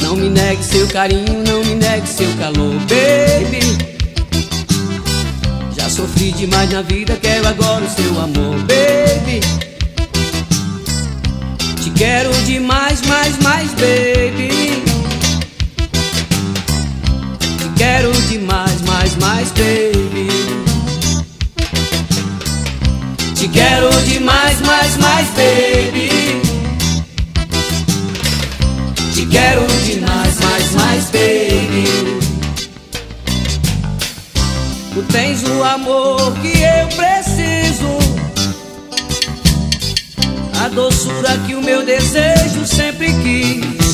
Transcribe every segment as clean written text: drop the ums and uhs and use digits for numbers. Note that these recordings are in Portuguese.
Não me negue seu carinho, não me negue seu calor, baby. Já sofri demais na vida, quero agora o seu amor, baby. Te quero demais, mais, baby. Te quero demais, mais, baby. Te quero demais, mais, baby. Te quero demais, mais, baby. Tu tens o amor que eu preciso, a doçura que o meu desejo sempre quis.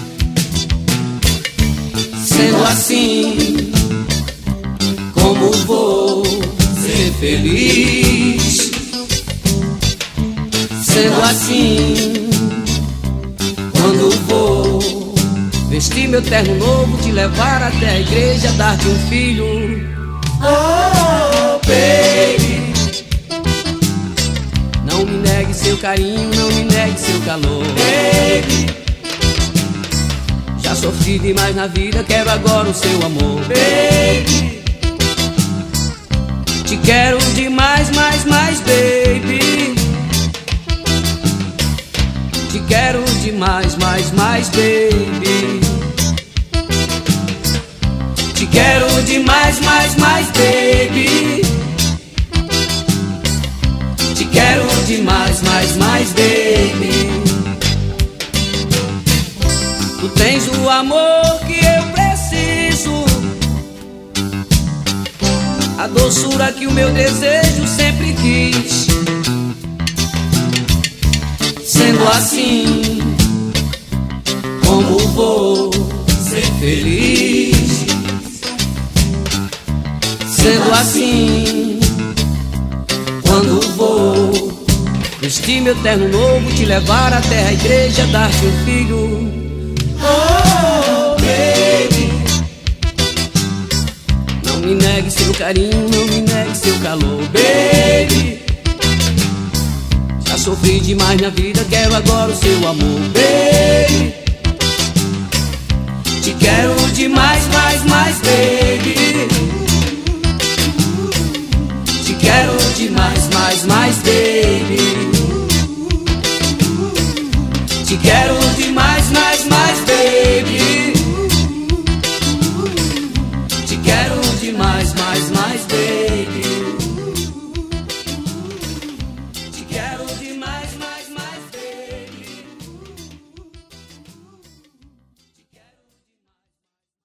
Sendo assim, como vou ser feliz? Sendo assim, quando vou vestir meu terno novo, te levar até a igreja, dar-te um filho. Oh, baby. Não me negue seu carinho, não me negue seu calor, baby. Já sofri demais na vida, quero agora o seu amor, baby. Te quero demais, mais, baby. Te quero demais, mais, baby. Te quero demais, mais, baby. Te quero demais, mais, baby. Tu tens o amor que eu preciso, a doçura que o meu desejo sempre quis. Sendo assim, como vou ser feliz? Sendo assim, quando vou vestir meu terno novo, te levar até a igreja, dar-te um filho. Oh, baby. Não me negue seu carinho, não me negue seu calor, baby. Já sofri demais na vida, quero agora o seu amor, baby. Te quero demais, mais, baby. Te quero demais, mais, baby. Te quero demais, mais, baby. Te quero demais, mais, baby.